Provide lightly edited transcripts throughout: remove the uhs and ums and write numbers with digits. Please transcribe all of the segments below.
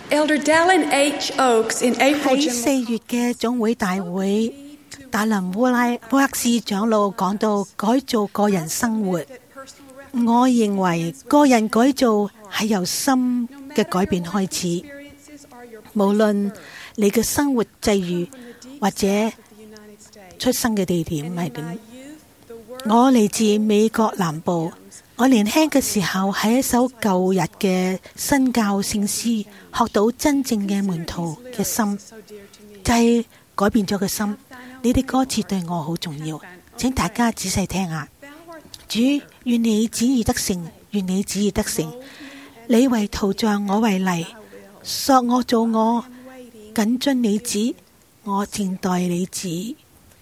Elder Dallin H. Oaks in April 喺4月嘅總會大會，達林烏克斯長老講到改造個人生活。我認為個人改造係由心嘅改變開始，無論你嘅生活際遇或者出生嘅地點係點。我嚟自美國南部，我年輕嘅時候喺一首舊日嘅新教聖詩學到真正嘅門徒嘅心，就係改變咗個心。呢啲歌詞對我好重要，請大家仔細聽下。主，願你旨意得成，願你旨意得成。你為陶匠，我為泥，塑我做我，謹遵你旨，我靜待你旨。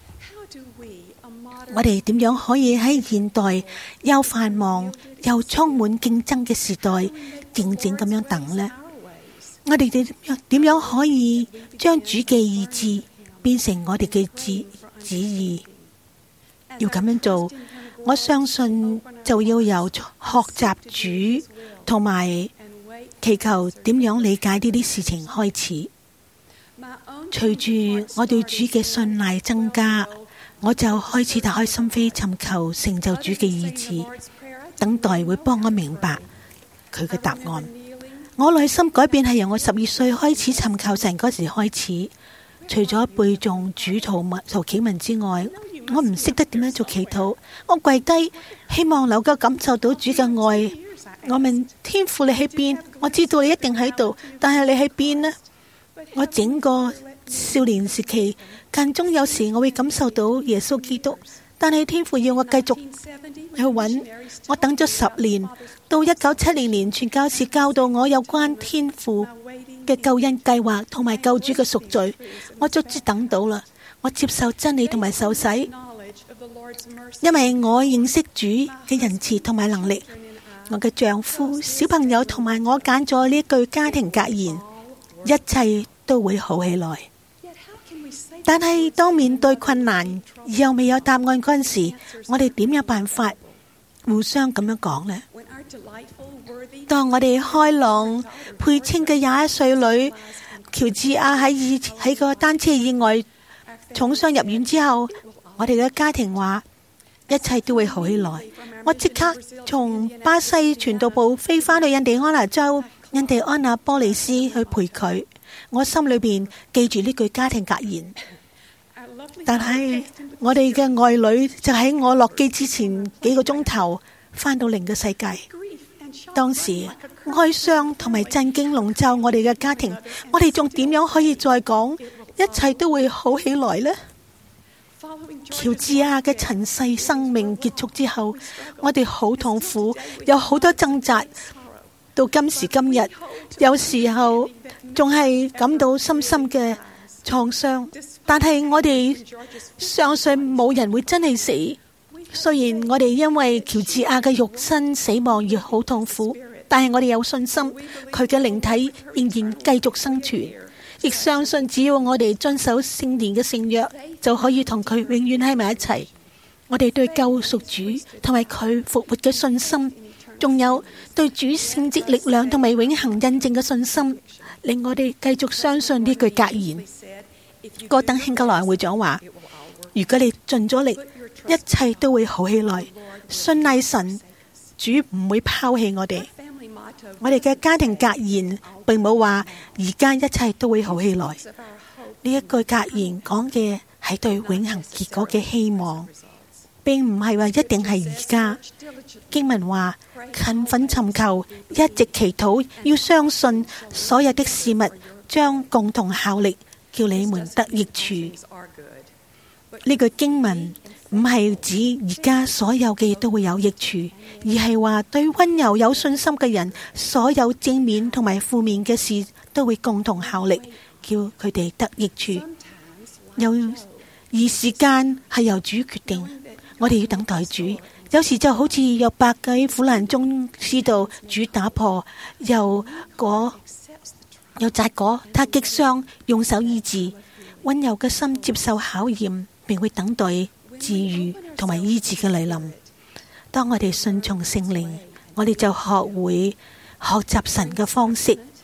我哋點樣可以喺現代又繁忙又充滿競爭嘅時代靜靜咁樣等呢？我哋點樣可以將主嘅意志變成我哋嘅旨意？要咁樣做，我相信就要由學習主同埋祈求點樣理解呢啲事情開始。隨住我對主嘅信賴增加，我就開始打開心扉，尋求成就主嘅意志，等待會幫我明白佢嘅答案。我內心改變係由我12歲開始尋求神嗰時開始。除咗背誦主禱祈文之外，我唔識得點樣做祈禱。我跪低，希望能夠感受到主嘅愛。我問天父，你喺邊？我知道你一定喺度，但係你喺邊呢？我整個少年時期間中有時我會感受到耶穌基督，但係天父要我繼續去揾。我等咗10年，到1970年傳教士教導我有關天父嘅救恩計劃同埋救主嘅贖罪，我終於等到啦。我接受真理同埋受洗，因為我認識主嘅仁慈同埋能力。我嘅丈夫、小朋友同埋我揀咗呢句家庭格言：一切都會好起來。但係當面對困難又未有答案嗰陣時，我哋點有辦法互相咁樣講呢？當我哋開朗佩青嘅21歲女喬治亞喺個單車意外重傷入院之後，我哋嘅家庭話一切都會好起來。我即刻從巴西傳道部飛返去印第安納州印第安納波利斯去陪佢。我心裏邊記住呢句家庭格言。但係我哋嘅愛女就喺我落機之前幾個鐘頭返到另一個世界。當時哀傷同埋震驚籠罩我哋嘅家庭，我哋仲點樣可以再講一切都會好起來呢？喬治亞嘅塵世生命結束之後，我哋好痛苦，有好多掙扎。到今時今日，有時候仲係感到深深嘅創傷，但係我哋相信冇人會真係死。雖然我哋因為喬治亞嘅肉身死亡而好痛苦，但係我哋有信心，佢嘅靈體仍然繼續生存，亦相信只要我哋遵守聖殿嘅聖約，就可以同佢永遠喺埋一齊。我哋對救贖主同埋佢復活嘅信心，仲有對主聖蹟力量同埋永恆印證嘅信心，令我哋繼續相信呢句格言。戈登興格萊會長話：如果你盡咗力，一切都會好起來。信賴神，主唔會拋棄我哋。我哋嘅家庭格言並冇話而家一切都會好起來。呢一句格言講嘅係對永恆結果嘅希望，並唔係話一定係而家。經文話：勤奮尋求，一直祈禱，要相信所有的事物將共同效力，叫你們得益處。呢句經文唔係指而家所有嘅嘢都會有益處，而係話對溫柔有信心嘅人，所有正面同埋負面嘅事都會共同效力，叫佢哋得益處。而時間係由主決定，我哋要等待主。有時就好似約伯喺苦難中知道主打破又摘果，他擊傷，用手醫治。溫柔嘅心接受考驗，並會等待治癒同埋醫治嘅來臨。當我哋順從聖靈，我哋就學會學習神嘅方式，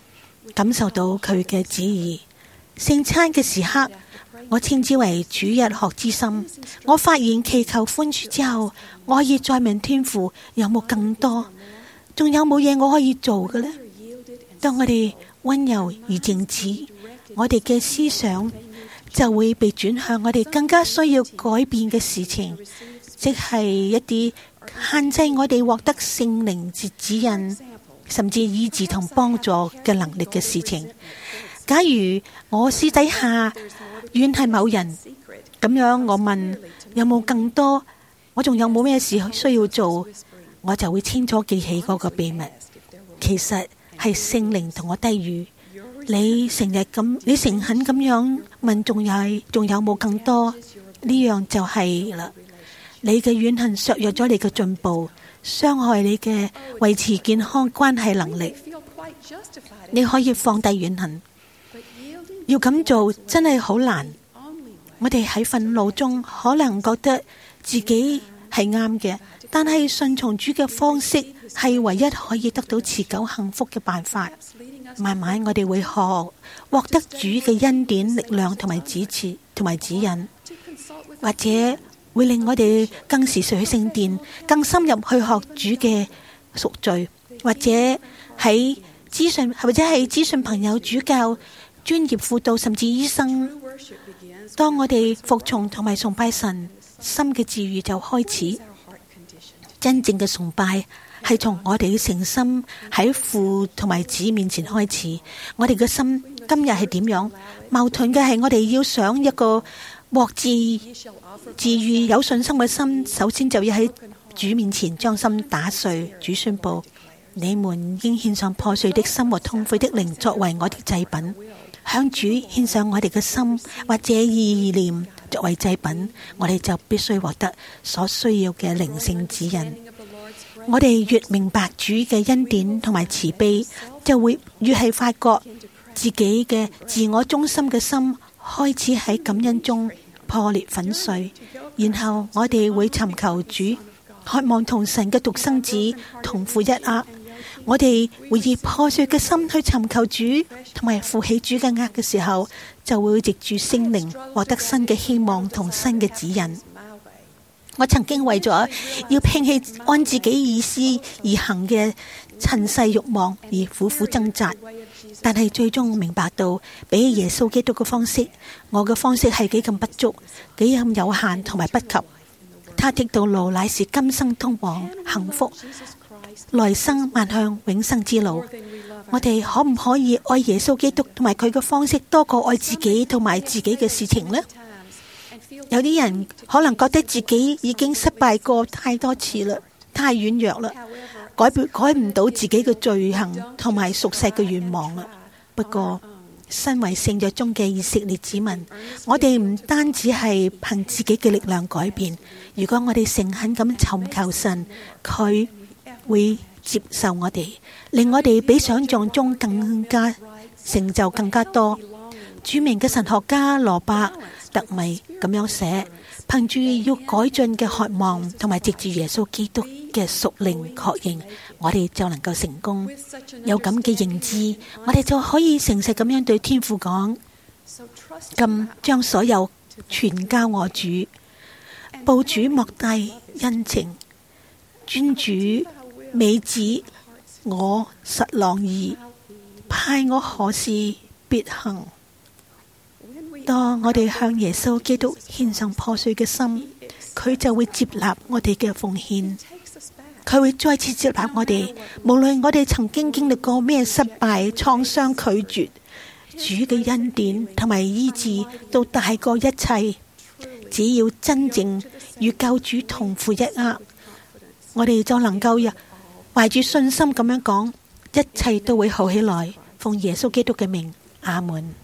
感受到佢嘅旨意。聖餐嘅時刻，我稱之為主日學之心。我發現祈求寬恕之後，我可以再問天父有冇更多，仲有冇嘢我可以做嘅呢？當我哋溫柔而靜止，我哋嘅思想就會被轉向我哋更加需要改變嘅事情，即係一啲限制我哋獲得聖靈指引，甚至醫治同幫助嘅能力嘅事情。假如我私底下怨恨某人，咁樣我問有冇更多，我仲有冇咩事需要做，我就會清楚記起嗰個秘密。其實係聖靈同我低語，你誠懇咁樣問，仲有冇更多？呢樣就係啦。你嘅怨恨削弱咗你嘅進步，傷害你嘅維持健康關係能力。你可以放低怨恨，要咁做真係好難。我哋喺憤怒中可能覺得自己係啱嘅，但係順從主嘅方式係唯一可以得到持久幸福嘅辦法。慢慢我哋會獲得主嘅恩典、力量同埋指引，或者會令我哋更時常去聖殿，更深入去學主嘅贖罪，或者係諮詢朋友、主教、專業輔導，甚至醫生。當我哋服從同埋崇拜神，心嘅治癒就開始。真正嘅崇拜係從我哋嘅誠心喺父同埋子面前開始。我哋嘅心今日係點樣？矛盾嘅係我哋要想一個獲治癒有信心嘅心，首先就要喺主面前將心打碎。主宣布：你們應獻上破碎的心和痛悔的靈作為我的祭品。向主獻上我哋嘅心或者意念作為祭品，我哋就必須獲得所需要嘅靈性指引。我哋越明白主嘅恩典同埋慈悲，就會越係發覺自己嘅自我中心嘅心開始喺感恩中破裂粉碎。然後我哋會尋求主，渴望同神嘅獨生子同負一軛。我哋會以破碎嘅心去尋求主，同埋負起主嘅軛嘅時候，就會藉住聖靈獲得新嘅希望同新嘅指引。我曾經為咗要摒棄按自己意思而行嘅塵世慾望而苦苦掙扎，但係最終明白到比起耶穌基督嘅方式，我嘅方式係幾咁不足，幾咁有限同埋不及。他的道路乃是今生通往幸福，來生邁向永生之路。我哋可唔可以愛耶穌基督同埋佢嘅方式多過愛自己同埋自己嘅事情呢？有啲人可能覺得自己已經失敗過太多次啦，太軟弱啦，改唔到自己嘅罪行同埋俗世嘅願望啦。不過身為聖約中嘅以色列子民，我哋唔單止係憑自己嘅力量改變。如果我哋誠懇咁尋求神，佢會接受我哋，令我哋比想象中更加成就更加多。著名嘅神學家羅伯特米咁樣寫：憑住要改進嘅渴望，同埋藉住耶穌基督嘅屬靈確認，我哋就能夠成功。有咁嘅認知，我哋就可以誠實咁樣對天父講：咁將所有全交我主，報主莫大恩情，尊主美旨，我實樂意，派我何事必行。當我哋向耶穌基督獻上破碎嘅心，佢就會接納我哋嘅奉獻，佢會再次接納我哋。無論我哋曾經經歷過咩失敗、創傷、拒絕，主嘅恩典同埋醫治都大過一切。只要真正與救主同負一軛，我哋就能夠懷住信心咁樣講，一切都會好起來。奉耶穌基督嘅名，阿門。